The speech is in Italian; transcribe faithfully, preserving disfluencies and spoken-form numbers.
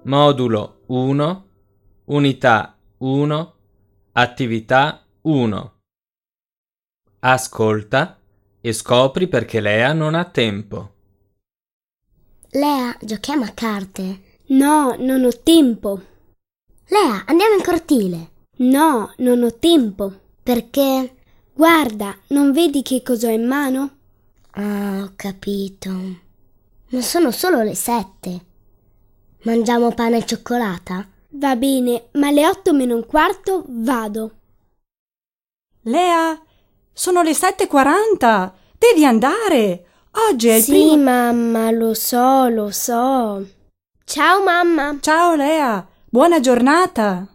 Modulo uno, Unità uno, Attività uno. Ascolta e scopri perché Lea non ha tempo. Lea, giochiamo a carte. No, non ho tempo. Lea, andiamo in cortile. No, non ho tempo. Perché? Guarda, non vedi che cosa ho in mano? Ah, ho capito. Ma sono solo le sette. Mangiamo pane e cioccolata? Va bene, ma alle otto meno un quarto vado. Lea, sono le sette e quaranta. Devi andare. Oggi è il Sì, primo... mamma, lo so, lo so. Ciao, mamma. Ciao Lea, buona giornata.